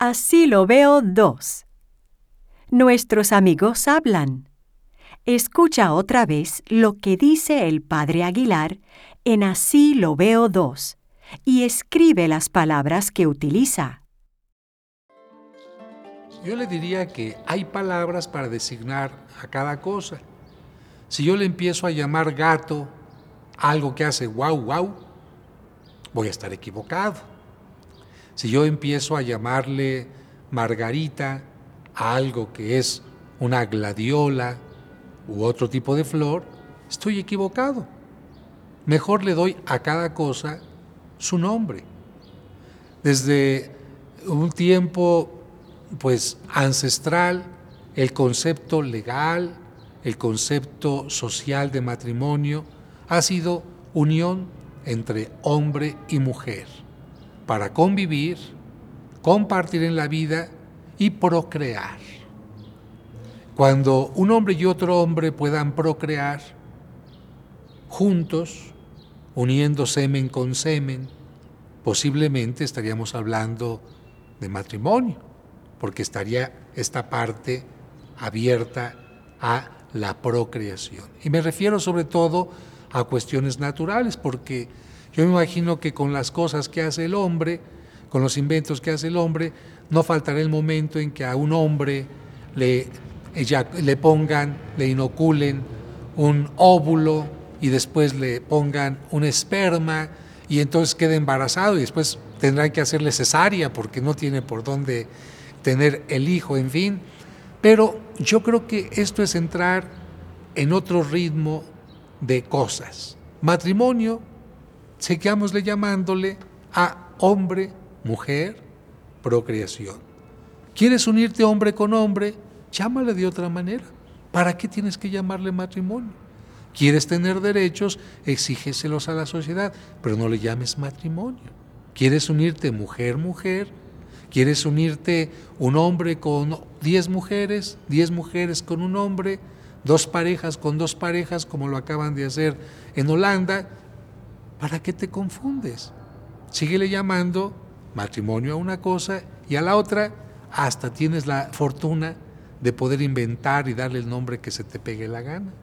Así lo veo 2. Nuestros amigos hablan. Escucha otra vez lo que dice el padre Aguilar en Así lo veo 2 y escribe las palabras que utiliza. Yo le diría que hay palabras para designar a cada cosa. Si yo le empiezo a llamar gato a algo que hace guau guau, voy a estar equivocado. Si yo empiezo a llamarle margarita a algo que es una gladiola u otro tipo de flor, estoy equivocado. Mejor le doy a cada cosa su nombre. Desde un tiempo ancestral, el concepto legal, el concepto social de matrimonio ha sido unión entre hombre y mujer para convivir, compartir en la vida y procrear. Cuando un hombre y otro hombre puedan procrear juntos, uniendo semen con semen, posiblemente estaríamos hablando de matrimonio, porque estaría esta parte abierta a la procreación. Y me refiero sobre todo a cuestiones naturales, porque yo me imagino que con las cosas que hace el hombre, con los inventos que hace el hombre, no faltará el momento en que a un hombre le inoculen un óvulo y después le pongan un esperma y entonces quede embarazado y después tendrán que hacerle cesárea porque no tiene por dónde tener el hijo, en fin. Pero yo creo que esto es entrar en otro ritmo de cosas. Matrimonio, sigámosle llamándole a hombre, mujer, procreación. ¿Quieres unirte hombre con hombre? Llámale de otra manera. ¿Para qué tienes que llamarle matrimonio? ¿Quieres tener derechos? Exígeselos a la sociedad, pero no le llames matrimonio. ¿Quieres unirte mujer, mujer? ¿Quieres unirte un hombre con 10 mujeres, 10 mujeres con un hombre, 2 parejas con 2 parejas, como lo acaban de hacer en Holanda? ¿Para qué te confundes? Síguele llamando matrimonio a una cosa y a la otra hasta tienes la fortuna de poder inventar y darle el nombre que se te pegue la gana.